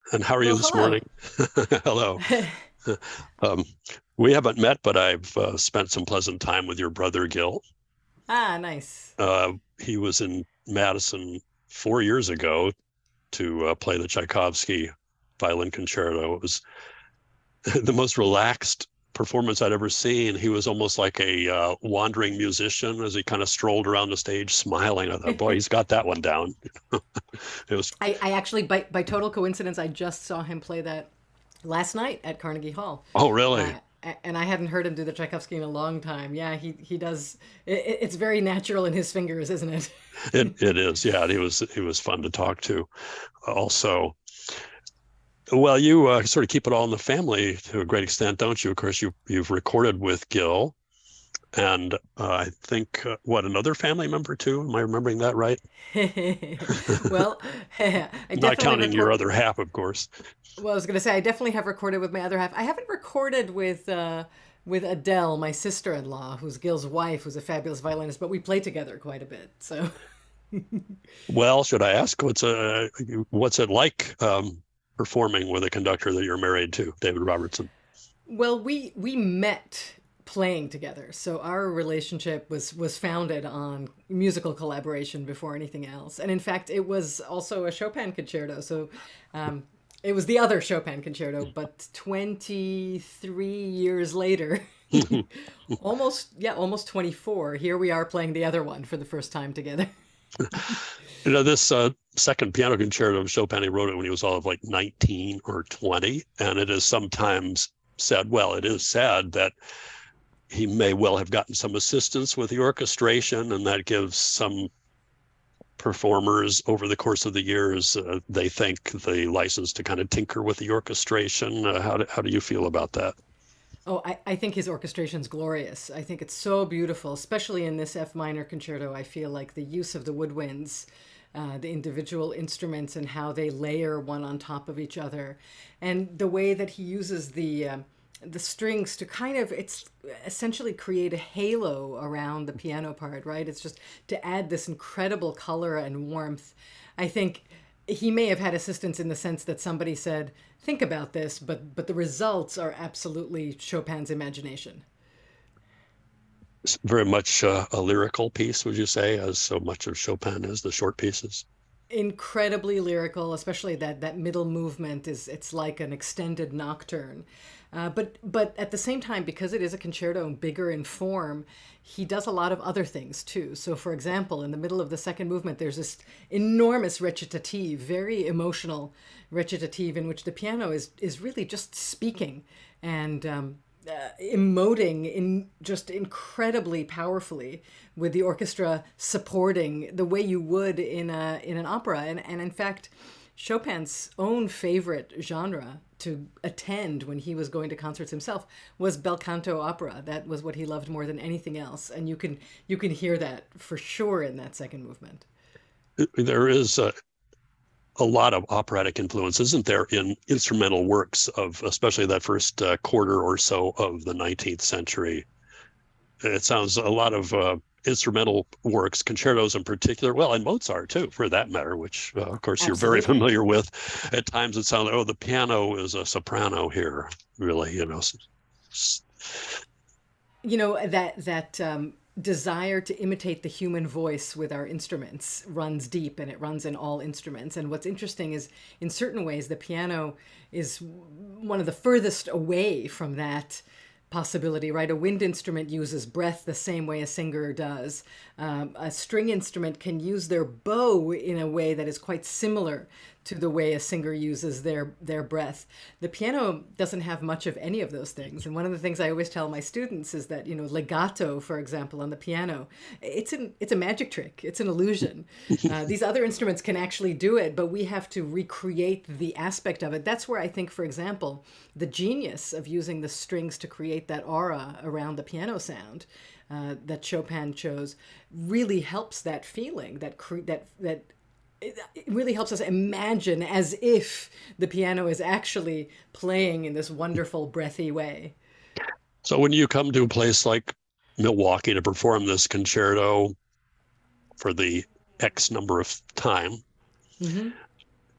And how are you Well, this morning? hello. Hello. Um, we haven't met, but I've spent some pleasant time with your brother Gil. Ah, nice. He was in Madison 4 years ago to play the Tchaikovsky violin concerto. It was the most relaxed performance I'd ever seen. He was almost like a wandering musician as he kind of strolled around the stage smiling. I thought, boy, he's got that one down. It was, I actually, by total coincidence, I just saw him play that last night at Carnegie Hall. oh, Uh, really? and I hadn't heard him do the Tchaikovsky in a long time. Yeah, he does. It's very natural in his fingers, isn't it? It is. Yeah, he was fun to talk to. Also, well, you sort of keep it all in the family to a great extent, don't you? Of course, you've recorded with Gil, and I think what another family member too. Am I remembering that right? Well, I Not definitely counting your record. other half, of course. Well, I was gonna say I definitely have recorded with my other half. I haven't recorded with Adele, my sister-in-law, who's Gil's wife, who's a fabulous violinist, but we play together quite a bit. So. Well, should I ask what's it like performing with a conductor that you're married to, David Robertson? Well, we met playing together, so our relationship was founded on musical collaboration before anything else. And in fact, it was also a Chopin concerto. So um, it was the other Chopin concerto, but 23 years later, almost 24. Here we are playing the other one for the first time together. This second piano concerto of Chopin, he wrote it when he was all of like 19 or 20. And it is sometimes said, well, it is said that he may well have gotten some assistance with the orchestration, and that gives some performers over the course of the years, they think the license to kind of tinker with the orchestration. How do you feel about that? Oh, I think his orchestration's glorious. I think it's so beautiful, especially in this F minor concerto. I feel like the use of the woodwinds, the individual instruments, and how they layer one on top of each other, and the way that he uses the strings to kind of it's essentially create a halo around the piano part, right? It's just to add this incredible color and warmth. I think he may have had assistance in the sense that somebody said, "Think about this," but the results are absolutely Chopin's imagination. It's very much a lyrical piece, would you say, as so much of Chopin is the short pieces? Incredibly lyrical, especially that middle movement is it's like an extended nocturne. But at the same time, because it is a concerto and bigger in form, he does a lot of other things too. So, for example, in the middle of the second movement, there's this enormous recitative, very emotional recitative, in which the piano is really just speaking and emoting in just incredibly powerfully, with the orchestra supporting the way you would in an opera. And in fact, Chopin's own favorite genre to attend when he was going to concerts himself was bel canto opera. That was what he loved more than anything else, and you can hear that for sure in that second movement. There is a lot of operatic influence, isn't there, in instrumental works of especially that first quarter or so of the 19th century? It sounds a lot of instrumental works, concertos in particular, well, and Mozart too, for that matter, which of course you're very Absolutely. familiar with. At times it sounds like, oh, the piano is a soprano here, really, That desire to imitate the human voice with our instruments runs deep, and it runs in all instruments. And what's interesting is, in certain ways, the piano is one of the furthest away from that possibility, right? A wind instrument uses breath the same way a singer does. A string instrument can use their bow in a way that is quite similar to the way a singer uses their breath. The piano doesn't have much of any of those things. And one of the things I always tell my students is that, legato, for example, on the piano, it's a magic trick. It's an illusion. These other instruments can actually do it, but we have to recreate the aspect of it. That's where I think, for example, the genius of using the strings to create that aura around the piano sound that Chopin chose really helps that feeling, that it really helps us imagine as if the piano is actually playing in this wonderful breathy way. so when you come to a place like Milwaukee to perform this concerto for the X number of time, Hmm.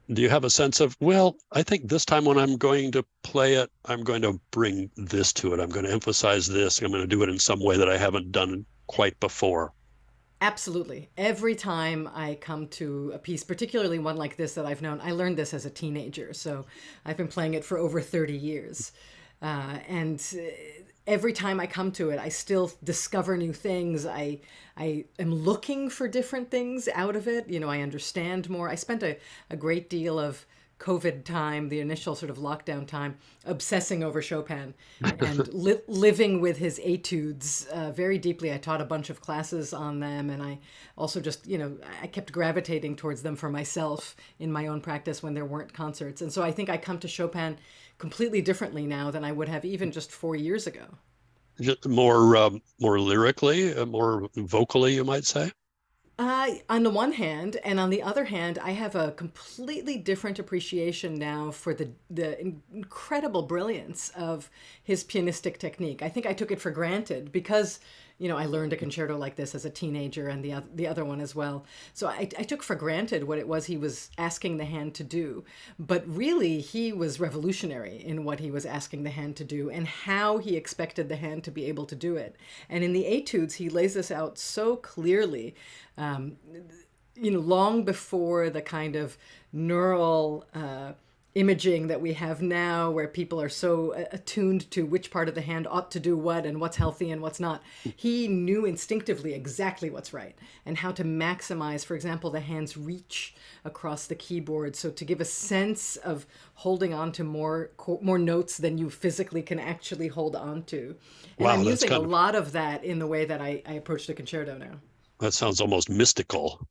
Do you have a sense of, well, I think this time when I'm going to play it, I'm going to bring this to it. I'm going to emphasize this. I'm going to do it in some way that I haven't done quite before. Absolutely. Every time I come to a piece, particularly one like this that I've known, I learned this as a teenager, so I've been playing it for over 30 years. And every time I come to it, I still discover new things. I am looking for different things out of it. You know, I understand more. I spent a great deal of COVID time, the initial sort of lockdown time, obsessing over Chopin and living with his etudes very deeply. I taught a bunch of classes on them, and I also just, you know, I kept gravitating towards them for myself in my own practice when there weren't concerts. And so I think I come to Chopin completely differently now than I would have even just 4 years ago. Just more lyrically, more vocally, you might say. On the one hand, and on the other hand, I have a completely different appreciation now for the incredible brilliance of his pianistic technique. I think I took it for granted because, you know, I learned a concerto like this as a teenager, and the other one as well. So I took for granted what it was he was asking the hand to do. But really, he was revolutionary in what he was asking the hand to do and how he expected the hand to be able to do it. And in the etudes, he lays this out so clearly, you know, long before the kind of neural imaging that we have now, where people are so attuned to which part of the hand ought to do what and what's healthy and what's not. He knew instinctively exactly what's right and how to maximize, for example, the hand's reach across the keyboard. So to give a sense of holding on to more notes than you physically can actually hold on to. And Wow, I'm that's using a kind of, lot of that in the way that I approach the concerto now. that sounds almost mystical.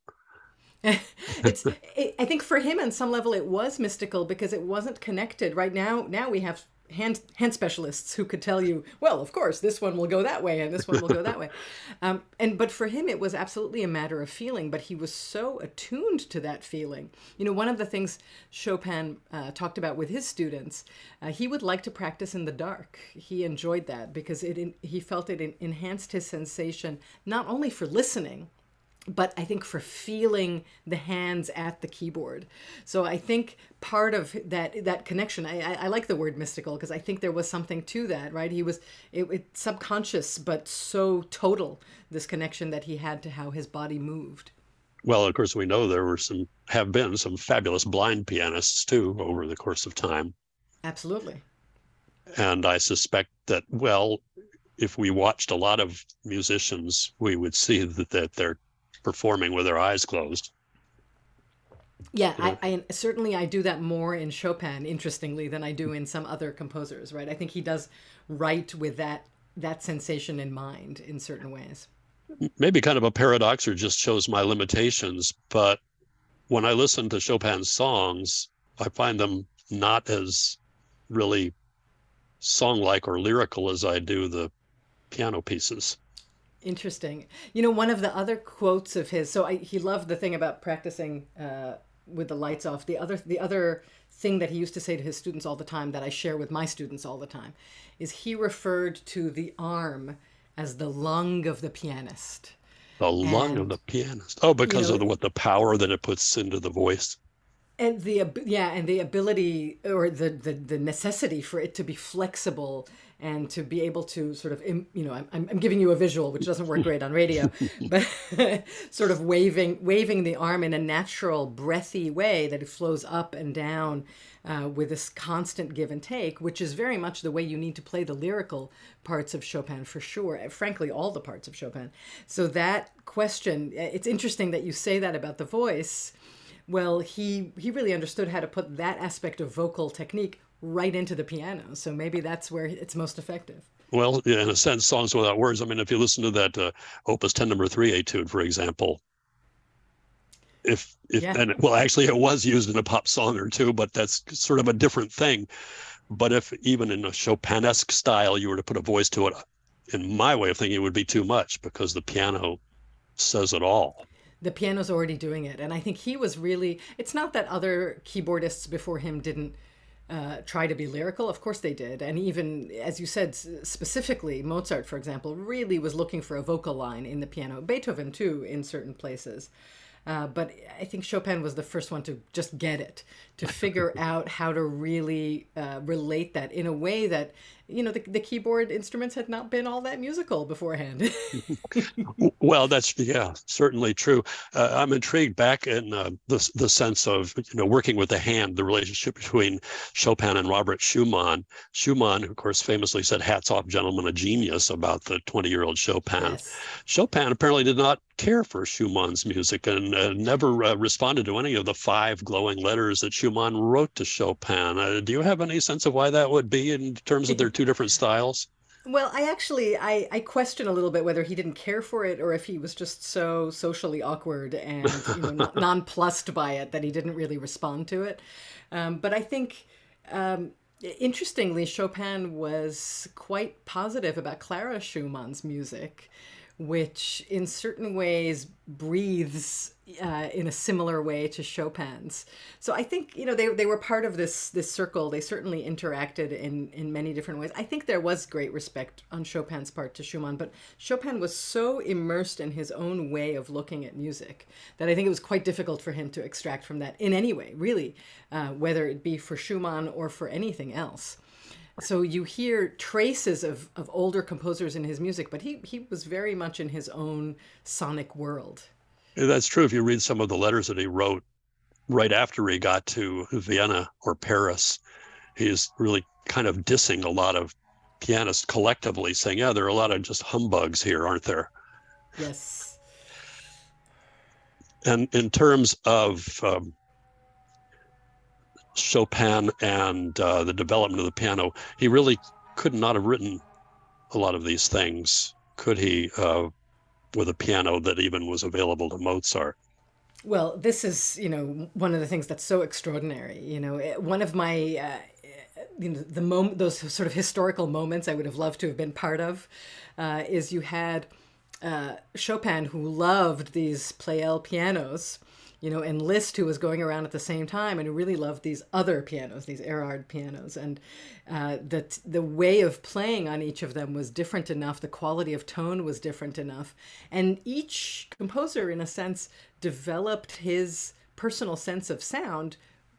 it's I think for him on some level it was mystical because it wasn't connected. Right now we have hand specialists who could tell you, well, of course this one will go that way and this one will go that way, and but for him it was absolutely a matter of feeling. But he was so attuned to that feeling. You know, one of the things Chopin talked about with his students, he would like to practice in the dark. He enjoyed that because he felt it enhanced his sensation, not only for listening, but I think for feeling the hands at the keyboard. So I think part of that connection, I like the word mystical because I think there was something to that, right? He was it subconscious, but so total, this connection that he had to how his body moved. Well, of course, we know have been some fabulous blind pianists too over the course of time. Absolutely. And I suspect that, well, if we watched a lot of musicians, we would see that they're performing with their eyes closed. Yeah, You know, I certainly I do that more in Chopin, interestingly, than I do in some other composers, right? I think he does write with that sensation in mind in certain ways. maybe kind of a paradox or just shows my limitations. But when I listen to Chopin's songs, I find them not as really song-like or lyrical as I do the piano pieces. Interesting. You know, one of the other quotes of his, so he loved the thing about practicing with the lights off. The other thing that he used to say to his students all the time, that I share with my students all the time, is he referred to the arm as the lung of the pianist. The lung of And, the pianist. Oh, you because know, of the power that it puts into the voice. and the ability or the necessity for it to be flexible and to be able to sort of, you know, I'm giving you a visual which doesn't work great on radio, but sort of waving the arm in a natural breathy way that it flows up and down with this constant give and take, which is very much the way you need to play the lyrical parts of Chopin, for sure, frankly all the parts of Chopin. So that question, it's interesting that you say that about the voice. Well, he really understood how to put that aspect of vocal technique right into the piano. So maybe that's where it's most effective. Well, yeah, in a sense, songs without words. I mean, if you listen to that Opus 10 number 3 etude, for example, if Yeah. and well, actually it was used in a pop song or two, but that's sort of a different thing. But if even in a Chopinesque style you were to put a voice to it, in my way of thinking, it would be too much because the piano says it all. The piano's already doing it. And I think he was really, it's not that other keyboardists before him didn't try to be lyrical. Of course they did. And even, as you said, specifically, Mozart, for example, really was looking for a vocal line in the piano. Beethoven, too, in certain places. But I think Chopin was the first one to just get it, to figure out how to really relate that in a way that, the keyboard instruments had not been all that musical beforehand. Well, that's, yeah, certainly true. I'm intrigued back in the sense of, working with the hand, the relationship between Chopin and Robert Schumann. Schumann, of course, famously said, "Hats off, gentlemen, a genius," about the 20-year-old Chopin. Yes. Chopin apparently did not care for Schumann's music and never responded to any of the 5 glowing letters that Schumann wrote to Chopin. Do you have any sense of why that would be in terms of their two different styles? Well, I question a little bit whether he didn't care for it or if he was just so socially awkward and nonplussed by it that he didn't really respond to it. But I think, interestingly, Chopin was quite positive about Clara Schumann's music, which in certain ways breathes in a similar way to Chopin's. So I think, they were part of this circle. They certainly interacted in many different ways. I think there was great respect on Chopin's part to Schumann, but Chopin was so immersed in his own way of looking at music that I think it was quite difficult for him to extract from that in any way, really, whether it be for Schumann or for anything else. So you hear traces of older composers in his music, but he was very much in his own sonic world. That's true. If you read some of the letters that he wrote right after he got to Vienna or Paris, he's really kind of dissing a lot of pianists collectively, saying, "Yeah, there are a lot of just humbugs here, aren't there?" Yes. And in terms of Chopin and the development of the piano, he really could not have written a lot of these things, could he, with a piano that even was available to Mozart? Well, this is, one of the things that's so extraordinary. One of my, those sort of historical moments I would have loved to have been part of, is you had Chopin, who loved these Pleyel pianos, and Liszt, who was going around at the same time and who really loved these other pianos, these Erhard pianos. And that the way of playing on each of them was different enough. The quality of tone was different enough. And each composer, in a sense, developed his personal sense of sound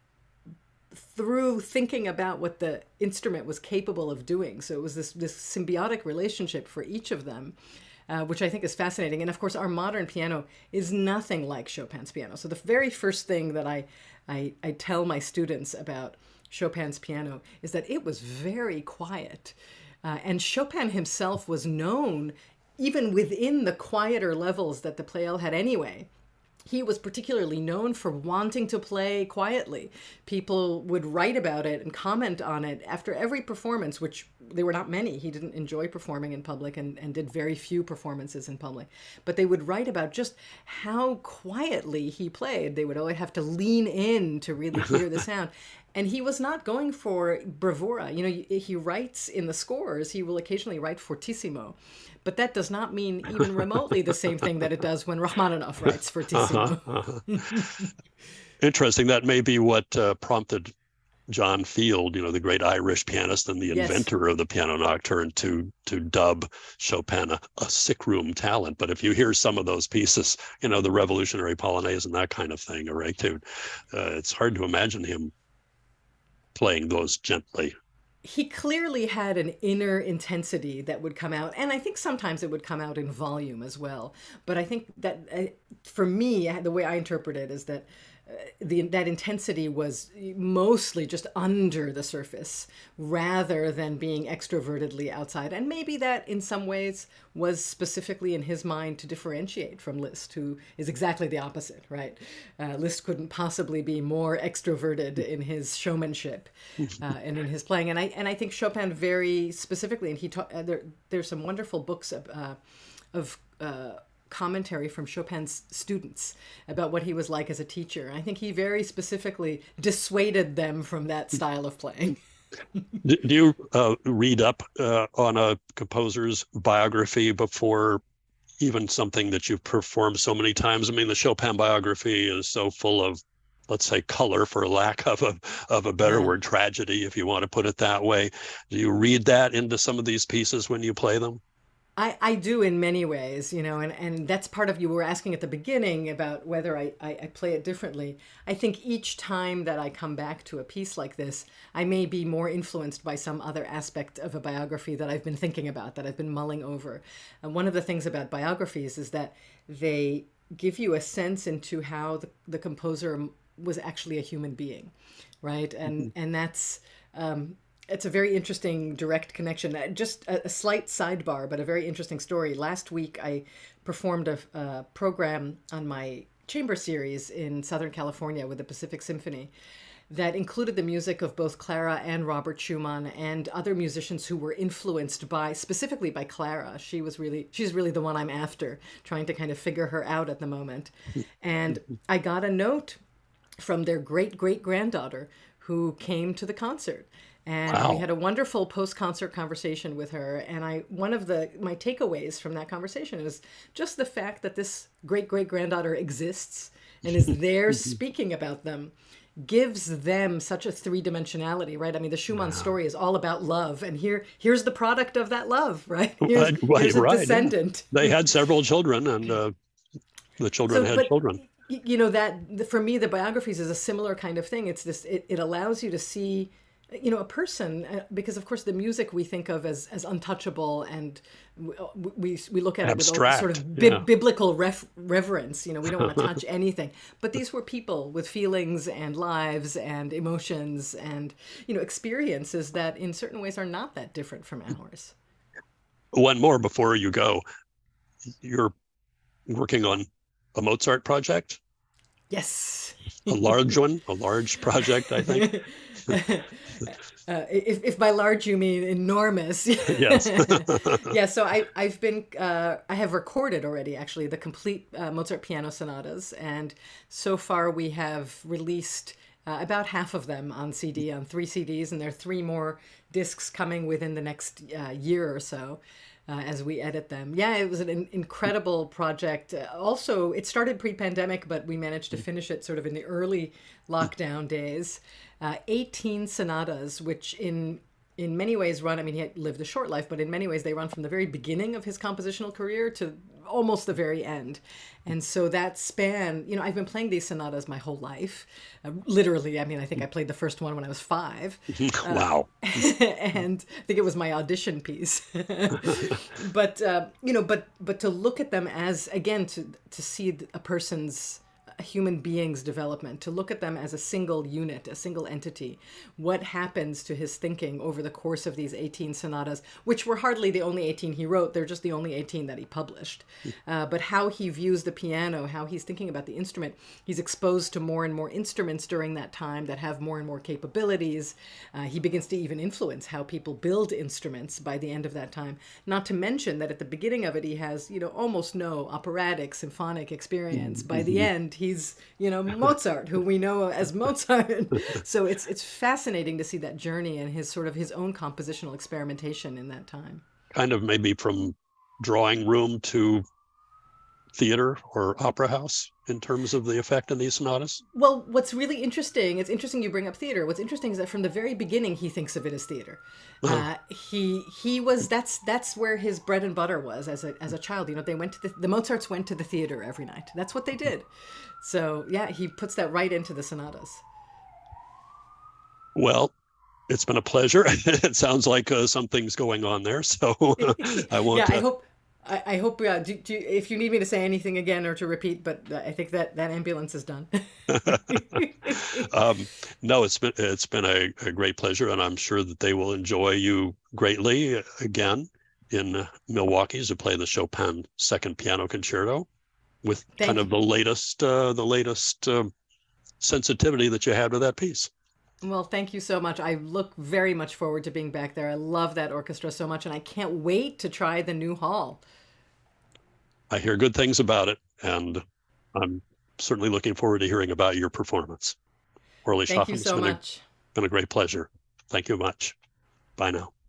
through thinking about what the instrument was capable of doing. So it was this symbiotic relationship for each of them. Which I think is fascinating. And of course, our modern piano is nothing like Chopin's piano. So the very first thing that I tell my students about Chopin's piano is that it was very quiet. And Chopin himself was known, even within the quieter levels that the Pleyel had anyway, he was particularly known for wanting to play quietly. People would write about it and comment on it after every performance, which there were not many. He didn't enjoy performing in public and did very few performances in public. But they would write about just how quietly he played. They would always have to lean in to really hear the sound. And he was not going for bravura. He writes in the scores, he will occasionally write fortissimo. But that does not mean even remotely the same thing that it does when Rachmaninoff writes fortissimo. Interesting. That may be what prompted John Field, the great Irish pianist and the inventor of the piano nocturne, to dub Chopin a sickroom talent. But if you hear some of those pieces, the Revolutionary Polonaise and that kind of thing, or Etude, it's hard to imagine him playing those gently. He clearly had an inner intensity that would come out, and I think sometimes it would come out in volume as well. But I think that for me, the way I interpret it is that that intensity was mostly just under the surface rather than being extrovertedly outside. And maybe that in some ways was specifically in his mind to differentiate from Liszt, who is exactly the opposite, right? Liszt couldn't possibly be more extroverted in his showmanship and in his playing. And I think Chopin very specifically, and he there's some wonderful books of commentary from Chopin's students about what he was like as a teacher. I think he very specifically dissuaded them from that style of playing. Do you read up on a composer's biography before even something that you've performed so many times? I mean, the Chopin biography is so full of, let's say, color, for lack of a better word, tragedy, if you want to put it that way. Do you read that into some of these pieces when you play them? I do in many ways, and that's part of, you were asking at the beginning about whether I play it differently. I think each time that I come back to a piece like this, I may be more influenced by some other aspect of a biography that I've been thinking about, that I've been mulling over. And one of the things about biographies is that they give you a sense into how the composer was actually a human being, right? And that's it's a very interesting direct connection. Just a slight sidebar, but a very interesting story. Last week, I performed a program on my chamber series in Southern California with the Pacific Symphony that included the music of both Clara and Robert Schumann and other musicians who were influenced specifically by Clara. She's really the one I'm after, trying to kind of figure her out at the moment. And I got a note from their great-great-granddaughter who came to the concert. And Wow. we had a wonderful post-concert conversation with her. And one of my takeaways from that conversation is just the fact that this great-great-granddaughter exists and is there speaking about them gives them such a three-dimensionality, right? I mean, the Schumann story is all about love, and here's the product of that love, right? Here's a Right. descendant. They had several children, and the children had children. That for me, the biographies is a similar kind of thing. It's this, it allows you to see, a person, because of course the music we think of as untouchable, and we look at Abstract, it with sort of yeah. biblical reverence. We don't want to touch anything. But these were people with feelings and lives and emotions and experiences that in certain ways are not that different from ours. One more before you go. You're working on a Mozart project, Yes. a large one, a large project, I think. If by large you mean enormous. Yes. Yeah, so I have recorded already, actually, the complete Mozart piano sonatas, and so far we have released about half of them on CD, on 3 CDs, and there are 3 more discs coming within the next year or so. As we edit them. Yeah, it was an incredible project. Also, it started pre-pandemic, but we managed to finish it sort of in the early lockdown days. 18 sonatas, which in many ways run, I mean, he lived a short life, but in many ways they run from the very beginning of his compositional career to almost the very end. And so that span, I've been playing these sonatas my whole life. Literally, I mean, I think I played the first one when I was 5. Wow. And I think it was my audition piece. But, but to look at them as, again, to see a person's, a human being's development, to look at them as a single unit, a single entity. What happens to his thinking over the course of these 18 sonatas, which were hardly the only 18 he wrote, they're just the only 18 that he published. But how he views the piano, how he's thinking about the instrument. He's exposed to more and more instruments during that time that have more and more capabilities. He begins to even influence how people build instruments by the end of that time. Not to mention that at the beginning of it, he has, almost no operatic, symphonic experience. By the end, he's, Mozart, who we know as Mozart. So it's fascinating to see that journey and his own compositional experimentation in that time. Kind of maybe from drawing room to theater or opera house in terms of the effect in these sonatas? Well, what's really interesting, it's interesting you bring up theater. What's interesting is that from the very beginning, he thinks of it as theater. He was, that's where his bread and butter was as a child. They went to the Mozarts went to the theater every night. That's what they did. So yeah, he puts that right into the sonatas. Well, it's been a pleasure. It sounds like something's going on there. So I won't. Yeah, I hope. If you need me to say anything again or to repeat, but I think that ambulance is done. No, it's been a great pleasure, and I'm sure that they will enjoy you greatly again in Milwaukee to play the Chopin Second Piano Concerto with kind of the latest sensitivity that you had with that piece. Well, thank you so much. I look very much forward to being back there. I love that orchestra so much, and I can't wait to try the new hall. I hear good things about it, and I'm certainly looking forward to hearing about your performance. Orly Thank you Schaffen, so much. Been a great pleasure. Thank you much. Bye now.